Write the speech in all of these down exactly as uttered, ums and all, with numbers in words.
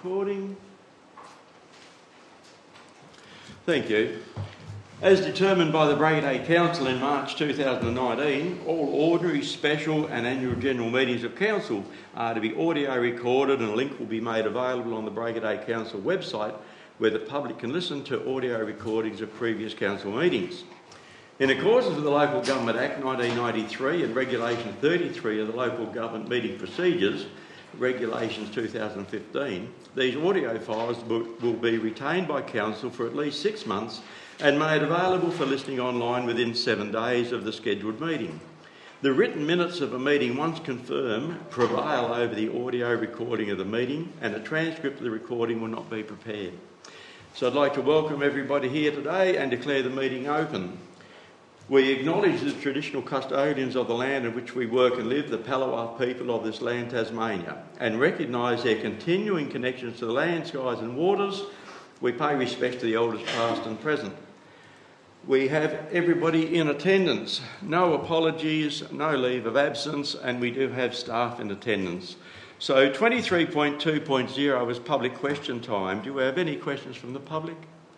recording. Thank you. As determined by the Bragadee Council in March two thousand nineteen, all ordinary, special and annual general meetings of Council are to be audio recorded, and a link will be made available on the Bragadee Council website where the public can listen to audio recordings of previous Council meetings. In accordance with the Local Government Act nineteen ninety-three and Regulation thirty-three of the Local Government Meeting Procedures, Regulations two thousand fifteen, these audio files will be retained by Council for at least six months and made available for listening online within seven days of the scheduled meeting. The written minutes of a meeting, once confirmed, prevail over the audio recording of the meeting, and a transcript of the recording will not be prepared. So I'd like to welcome everybody here today and declare the meeting open. We acknowledge the traditional custodians of the land in which we work and live, the Palawa people of this land, Tasmania, and recognise their continuing connections to the land, skies and waters. We pay respect to the elders past and present. We have everybody in attendance, no apologies, no leave of absence, and we do have staff in attendance. So twenty-three point two point zero is public question time. Do we have any questions from the public?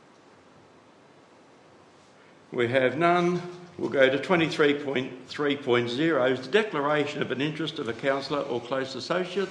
We have none. We'll go to twenty-three point three point zero, is the declaration of an interest of a councillor or close associate.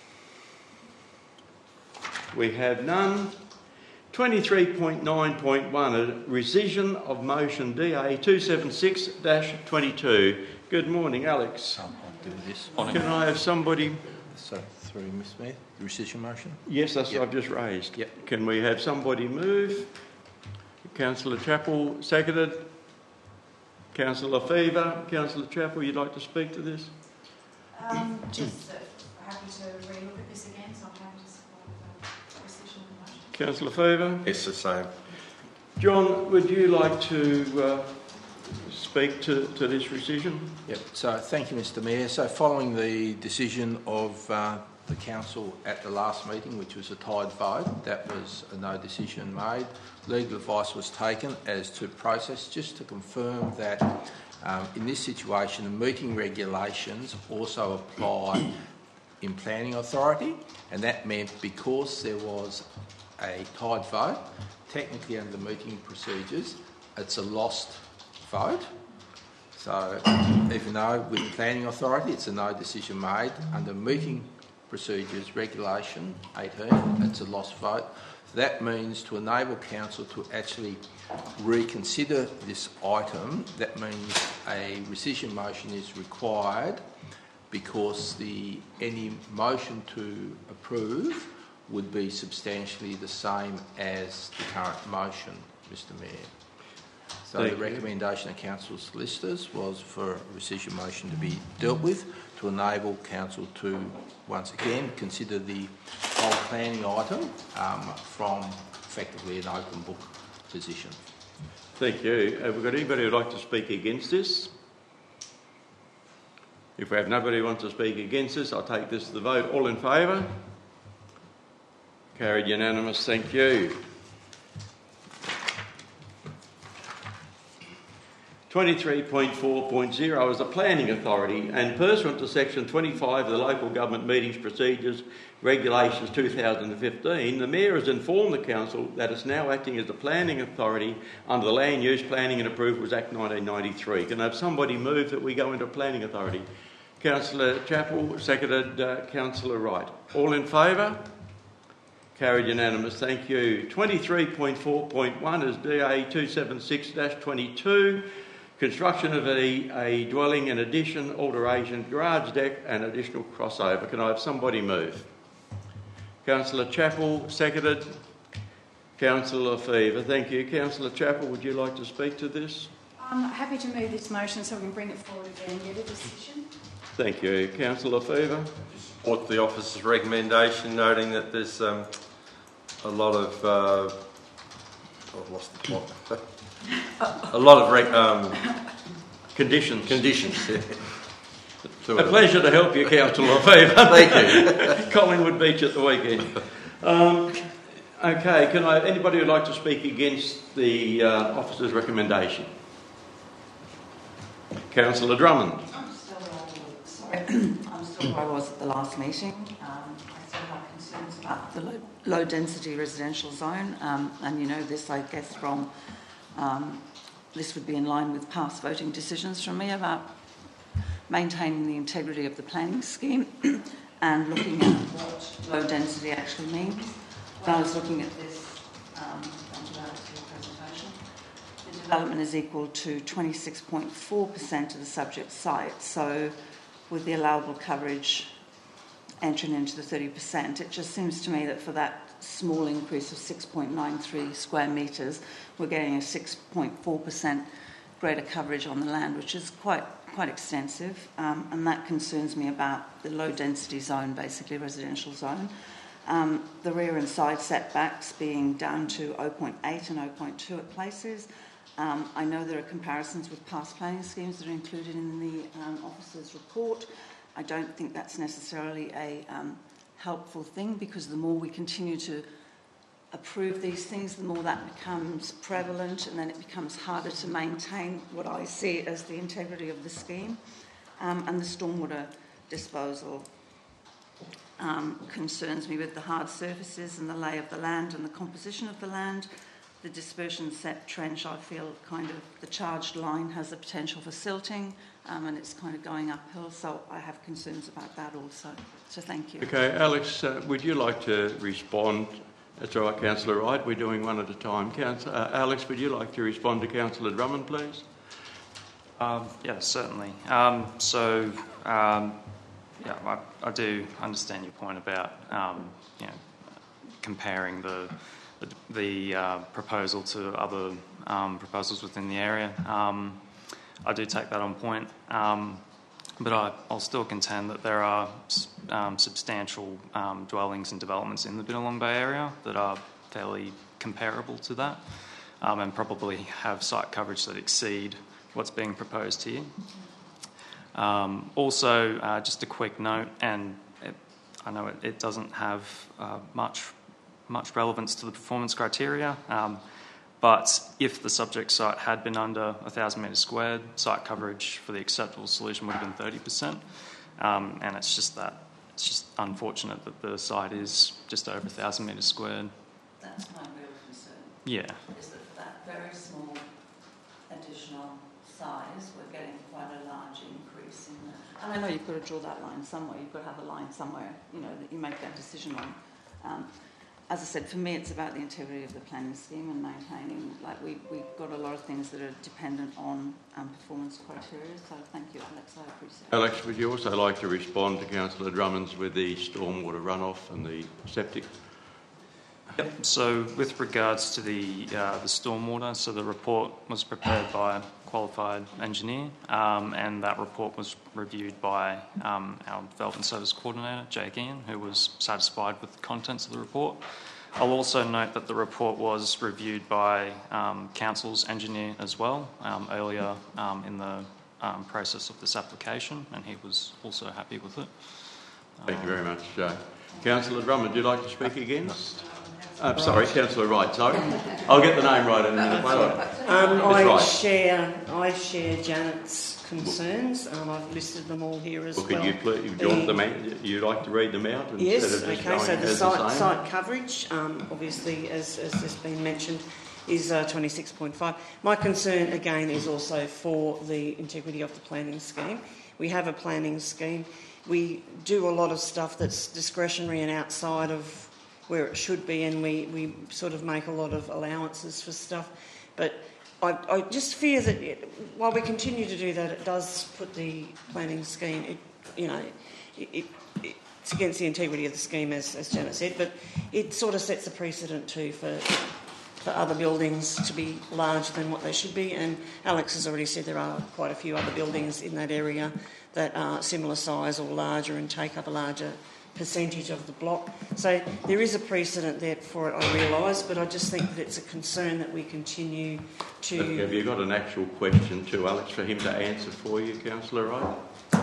We have none. twenty-three point nine point one, a rescission of motion D A two seventy-six dash twenty-two. Good morning, Alex. I'll do this. Can I have somebody... So, through Miz Smith, the rescission motion? Yes, that's Yep. what I've just raised. Yep. Can we have somebody move? Councillor Chappell, seconded. Councillor Fever. Councillor Chappell, you'd like to speak to this? Um, just uh, happy to re-look at this again, so I'm happy to support the rescission of the motion. Councillor Fever. It's the same. John, would you like to uh, speak to, to this rescission? Yep. So, thank you, Mister Mayor. So, following the decision of uh, the Council at the last meeting, which was a tied vote, that was a no decision made. Legal advice was taken as to process, just to confirm that um, in this situation, the meeting regulations also apply in planning authority, and that meant because there was a tied vote, technically under the meeting procedures, it's a lost vote. So, even though with the planning authority it's a no decision made, under meeting procedures regulation eighteen, it's a lost vote. So that means to enable council to actually reconsider this item, that means a rescission motion is required because the any motion to approve would be substantially the same as the current motion, Mister Mayor. So Thank the you. recommendation of Council solicitors was for a rescission motion to be dealt with to enable Council to, once again, consider the whole planning item um, from effectively an open book position. Thank you. Have we got anybody who'd like to speak against this? If we have nobody who wants to speak against this, I'll take this to the vote. All in favour? Carried unanimous. Thank you. twenty-three point four point zero is the Planning Authority, and pursuant to section twenty-five of the Local Government Meetings Procedures Regulations two thousand fifteen, the Mayor has informed the Council that it's now acting as the Planning Authority under the Land Use Planning and Approvals Act nineteen ninety-three. Can I have somebody move that we go into Planning Authority? Councillor Chappell, seconded uh, Councillor Wright. All in favour? Carried unanimous. Thank you. twenty-three point four point one is D A two seventy-six dash twenty-two. Construction of a, a dwelling in addition, alteration, garage deck and additional crossover. Can I have somebody move? Councillor Chappell, seconded. Councillor Fever. Thank you. Councillor Chappell, would you like to speak to this? I'm happy to move this motion so we can bring it forward again and get a decision. Thank you. Councillor Fever. Support the officer's recommendation, noting that there's um, a lot of... Uh, I've lost the plot. a lot of rec- um, Conditions. conditions. A pleasure to help you, Councillor Fever. Thank you. Collingwood Beach at the weekend. Um, okay, can I? Anybody who'd like to speak against the uh, officer's recommendation? Councillor Drummond. I'm still, uh, sorry, I'm still where I was at the last meeting. Um, I still have concerns about the low, low density residential zone, um, and you know this, I guess, from um, this would be in line with past voting decisions from me about maintaining the integrity of the planning scheme and looking at what low density actually means. When I was looking at this, um, I'll do that to your presentation. The development is equal to twenty-six point four percent of the subject site, so with the allowable coverage entering into the thirty percent, it just seems to me that for that small increase of six point nine three square metres, we're getting a six point four percent greater coverage on the land, which is quite quite extensive, um, and that concerns me about the low density zone, basically residential zone. Um, the rear and side setbacks being down to zero point eight and zero point two at places. Um, I know there are comparisons with past planning schemes that are included in the um, officer's report. I don't think that's necessarily a um, helpful thing, because the more we continue to approve these things, the more that becomes prevalent, and then it becomes harder to maintain what I see as the integrity of the scheme. Um, and the stormwater disposal um, concerns me with the hard surfaces and the lay of the land and the composition of the land. The dispersion set trench, I feel kind of the charged line has the potential for silting, um, and it's kind of going uphill, so I have concerns about that also. So thank you. Okay, Alex, uh, would you like to respond? That's all right, Councillor Wright. We're doing one at a time. Councillor, uh, Alex, would you like to respond to Councillor Drummond, please? Um, yeah, certainly. Um, so, um, yeah, I, I do understand your point about um, you know, comparing the the, the uh, proposal to other um, proposals within the area. Um, I do take that on point, um, but I, I'll still contend that there are um, substantial um, dwellings and developments in the Billabong Bay area that are fairly comparable to that, um, and probably have site coverage that exceed what's being proposed here. Um, also, uh, just a quick note, and it, I know it, it doesn't have uh, much much relevance to the performance criteria, um, but if the subject site had been under one thousand metres squared, site coverage for the acceptable solution would have been thirty percent, um, and it's just that it's just unfortunate that the site is just over one thousand metres squared. That's my real concern. Yeah. Is that for that very small additional size, we're getting quite a large increase in the... And I know you've got to draw that line somewhere, you've got to have a line somewhere, you know, that you make that decision on. Um, as I said, for me, it's about the integrity of the planning scheme and maintaining, like, we, we've got a lot of things that are dependent on um, performance criteria, so thank you, Alex, I appreciate it. Alex, would you also like to respond to Councillor Drummond's with the stormwater runoff and the septic? Yep. So, with regards to the uh, the stormwater, so the report was prepared by a qualified engineer, um, and that report was reviewed by um, our development service coordinator, Jake Ian, who was satisfied with the contents of the report. I'll also note that the report was reviewed by um, council's engineer as well um, earlier um, in the um, process of this application, and he was also happy with it. Thank you very much. Uh, Councillor Drummond, would you like to speak again? I'm sorry, Councillor Wright, sorry. I'll get the name right in a minute. Um, I right. share I share Janet's concerns. Um, I've listed them all here as well. well. Could you please, you want them out, you'd like to read them out instead yes, of just okay, going so the as site, the same? site coverage, um, obviously, as, as has been mentioned, is uh, twenty-six point five. My concern, again, is also for the integrity of the planning scheme. We have a planning scheme. We do a lot of stuff that's discretionary and outside of where it should be, and we, we sort of make a lot of allowances for stuff. But I, I just fear that it, while we continue to do that, it does put the planning scheme, it, you know, it, it, it's against the integrity of the scheme, as, as Janet said, but it sort of sets a precedent too for, for other buildings to be larger than what they should be. And Alex has already said there are quite a few other buildings in that area that are similar size or larger and take up a larger percentage of the block. So there is a precedent there for it, I realise, but I just think that it's a concern that we continue to... Have you got an actual question to Alex for him to answer for you, Councillor Wright?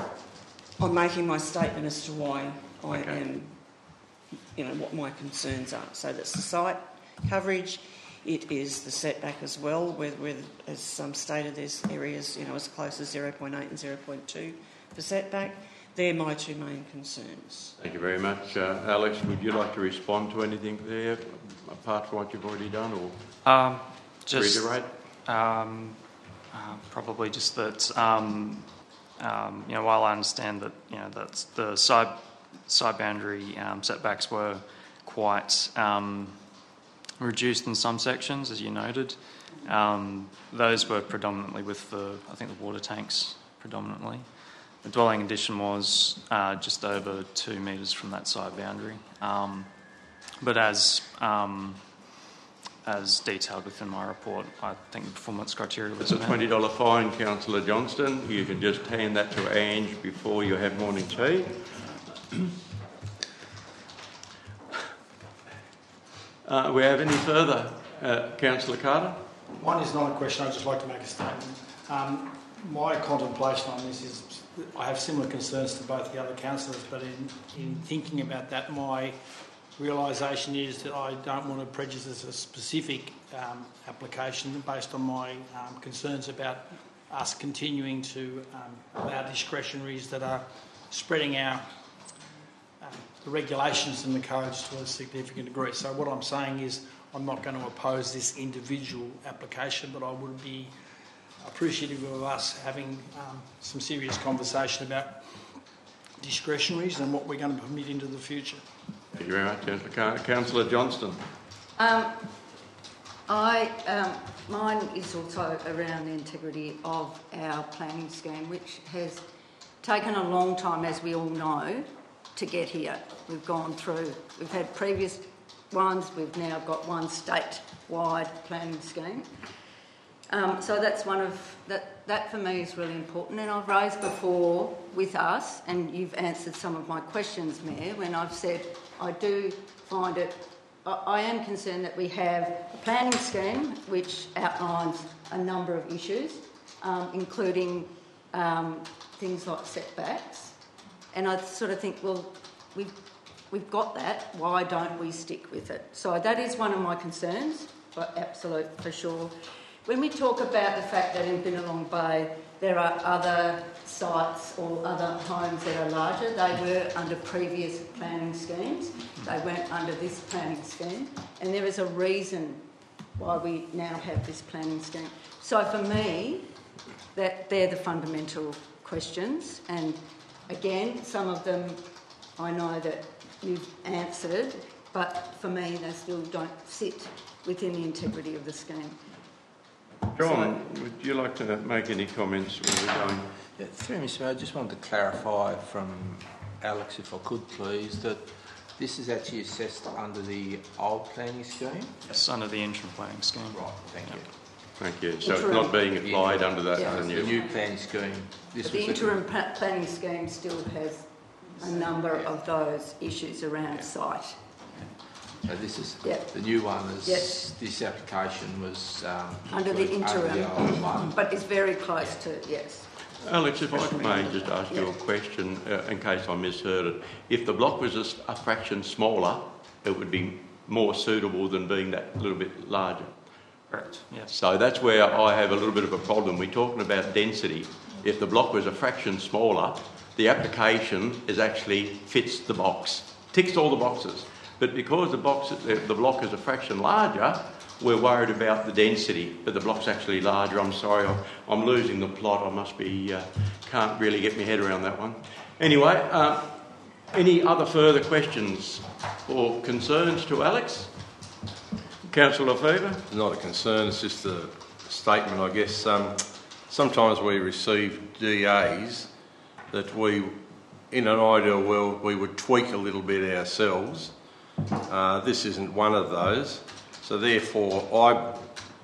I'm making my statement as to why I Okay. am, you know, what my concerns are. So that's the site coverage, it is the setback as well, where, where as um, stated, there's areas, you know, as close as zero point eight and zero point two for setback. they're my two main concerns. Thank you very much. Uh, Alex, would you like to respond to anything there, apart from what you've already done, or Um, just reiterate? um, uh, probably just that um, um, you know, while I understand that you know that the side side boundary um, setbacks were quite um, reduced in some sections, as you noted, um, those were predominantly with the I think the water tanks predominantly. The dwelling addition was uh, just over two metres from that side boundary, um, but as um, as detailed within my report, I think the performance criteria was It's a met. twenty dollars fine, Councillor Johnston. You can just hand that to Ange before you have morning tea. uh, we have any further? Uh, Councillor Carter? One is not a question, I'd just like to make a statement. Um, my contemplation on this is I have similar concerns to both the other councillors, but in, in thinking about that, my realisation is that I don't want to prejudice a specific um, application based on my um, concerns about us continuing to um, allow discretionaries that are spreading our um, the regulations and the codes to a significant degree. So what I'm saying is I'm not going to oppose this individual application, but I would be appreciative of us having um, some serious conversation about discretionaries and what we're going to permit into the future. Thank you very much, Councillor Carter. Councillor Johnston? Um, I, um, mine is also around the integrity of our planning scheme, which has taken a long time, as we all know, to get here. We've gone through, we've had previous ones, we've now got one state-wide planning scheme. Um, so that's one of, that, that for me is really important, and I've raised before with us, and you've answered some of my questions, Mayor, when I've said I do find it, I, I am concerned that we have a planning scheme which outlines a number of issues, um, including um, things like setbacks, and I sort of think, well, we've, we've got that, why don't we stick with it? So that is one of my concerns, but absolute for sure. When we talk about the fact that in Binnalong Bay there are other sites or other homes that are larger, they were under previous planning schemes. They weren't under this planning scheme. And there is a reason why we now have this planning scheme. So for me, that they're the fundamental questions. And again, some of them I know that you've answered, but for me they still don't sit within the integrity of the scheme. John, would you like to make any comments where we're going? Yeah, through Mister Mayor, I just wanted to clarify from Alex, if I could please, that this is actually assessed under the old planning scheme? Yes, under the interim planning scheme. Right, thank Yep. you. Thank you. So it's not being applied under that Yeah. under The new. new planning scheme. This But the was interim pa- planning scheme still has a number of those issues around site. So this is Yeah. the new one. Is Yes. This application was um, Under the under interim, the old one. but it's very close to, yes. Alex, if I may just ask you a question, uh, in case I misheard it. If the block was a, s- a fraction smaller, it would be more suitable than being that little bit larger. Correct. Yes. So that's where I have a little bit of a problem. We're talking about density. If the block was a fraction smaller, the application is actually fits the box, ticks all the boxes. But because the box, the, the block is a fraction larger, we're worried about the density. But the block's actually larger. I'm sorry, I'm, I'm losing the plot. I must be, uh, can't really get my head around that one. Anyway, uh, any other further questions or concerns to Alex? Councillor Lefevre? Not a concern, it's just a statement, I guess. Um, sometimes we receive D As that we, in an ideal world, we would tweak a little bit ourselves. Uh, this isn't one of those. So therefore, I,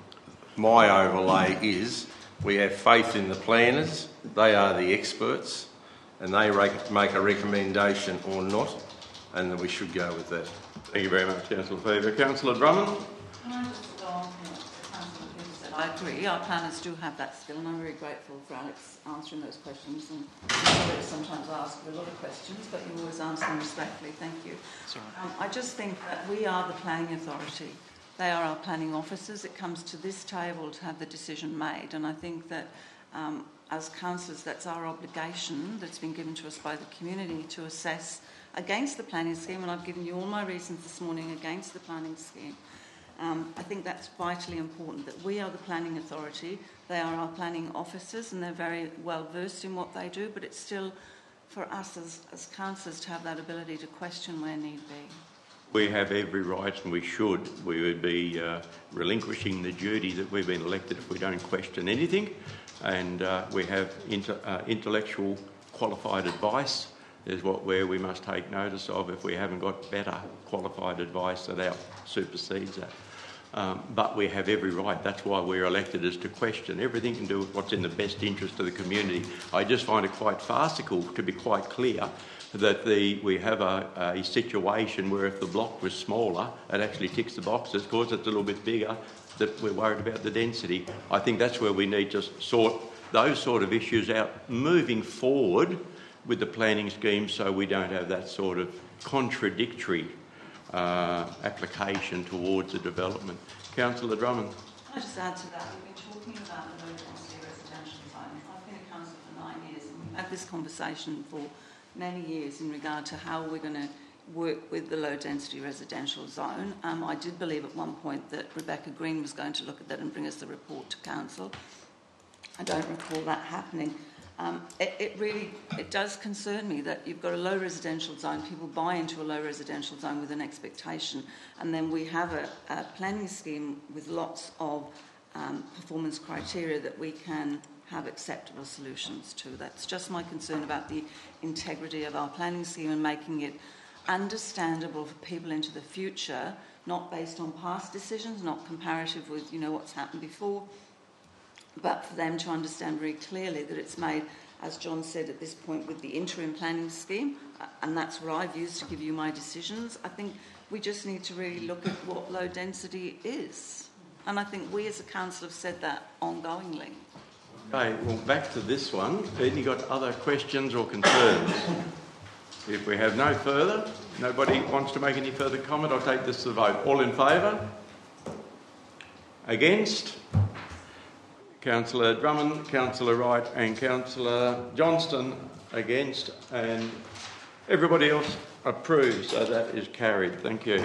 my overlay is we have faith in the planners. They are the experts and they rec- make a recommendation or not, and then we should go with that. Thank you very much, Councillor Lefevre. Councillor Drummond? Can I just go on to what Councillor Pym said? I agree, our planners do have that skill, and I'm very grateful for Alex answering those questions. And I know sometimes I ask a lot of questions, but you always answer them respectfully. Thank you. Sorry. Um, I just think that we are the planning authority. They are our planning officers. It comes to this table to have the decision made, and I think that um, as councillors, that's our obligation that's been given to us by the community to assess against the planning scheme, and I've given you all my reasons this morning against the planning scheme. Um, I think that's vitally important, that we are the planning authority, they are our planning officers, and they're very well versed in what they do, but it's still for us as, as councillors to have that ability to question where need be. We have every right, and we should. We would be uh, relinquishing the duty that we've been elected if we don't question anything, and uh, we have inter, uh, intellectual qualified advice is what where we must take notice of if we haven't got better qualified advice that out supersedes that. Um, but we have every right. That's why we're elected, is to question everything and do what's in the best interest of the community. I just find it quite farcical, to be quite clear, that the, we have a, a situation where if the block was smaller, it actually ticks the boxes. Of course, it's a little bit bigger, that we're worried about the density. I think that's where we need to sort those sort of issues out moving forward with the planning scheme, so we don't have that sort of contradictory uh, application towards the development. Councillor Drummond. Can I just add to that? We've been talking about the low density residential zone. I've been a councillor for nine years, and we've had this conversation for many years in regard to how we're going to work with the low density residential zone. Um, I did believe at one point that Rebecca Green was going to look at that and bring us the report to council. I don't recall that happening. Um, it, it really, it does concern me that you've got a low residential zone, people buy into a low residential zone with an expectation, and then we have a, a planning scheme with lots of um, performance criteria that we can have acceptable solutions to. That's just my concern about the integrity of our planning scheme and making it understandable for people into the future, not based on past decisions, not comparative with, you know, what's happened before, but for them to understand very clearly that it's made, as John said at this point, with the interim planning scheme, and that's where I've used to give you my decisions. I think we just need to really look at what low density is. And I think we as a council have said that ongoingly. Okay, well, back to this one. Any got other questions or concerns? If we have no further, nobody wants to make any further comment, I'll take this to the vote. All in favour? Against? Councillor Drummond, Councillor Wright and Councillor Johnston against, and everybody else approves, so that is carried. Thank you.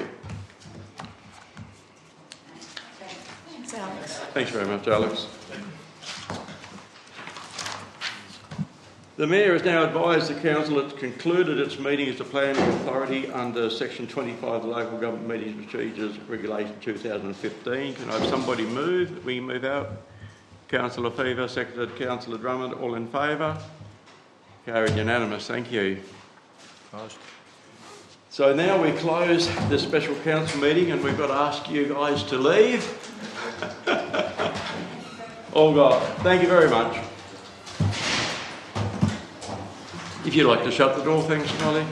Thanks, Alex. Thanks very much, Alex. The Mayor has now advised the Council it's concluded its meeting as the planning authority under Section twenty-five of the Local Government Meetings Procedures Regulation two thousand fifteen. Can I have somebody move that we move out? Councillor Fever, seconded Councillor Drummond. All in favour? Carried unanimous. Thank you. Closed. So now we close the special council meeting, and we've got to ask you guys to leave. All gone. Thank you very much. If you'd like to shut the door, thanks, Molly.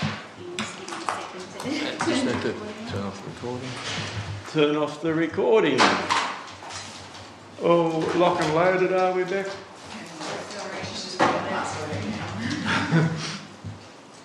Just need to turn off the recording. Turn off the recording. Oh, lock and loaded, are we, Beck?